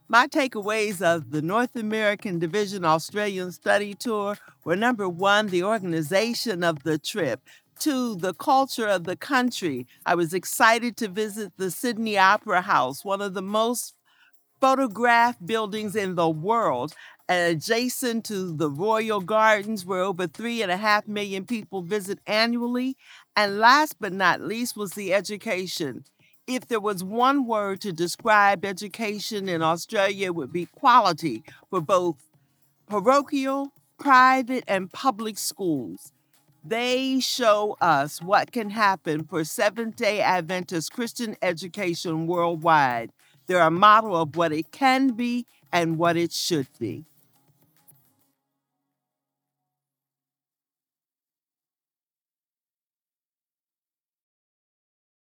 My takeaways of the North American Division Australian Study Tour were number one, the organization of the trip. Two, the culture of the country. I was excited to visit the Sydney Opera House, one of the most photographed buildings in the world, and adjacent to the Royal Gardens, where over 3.5 million people visit annually. And last but not least was the education. If there was one word to describe education in Australia, it would be quality for both parochial, private, and public schools. They show us what can happen for Seventh day Adventist Christian education worldwide. They're a model of what it can be and what it should be.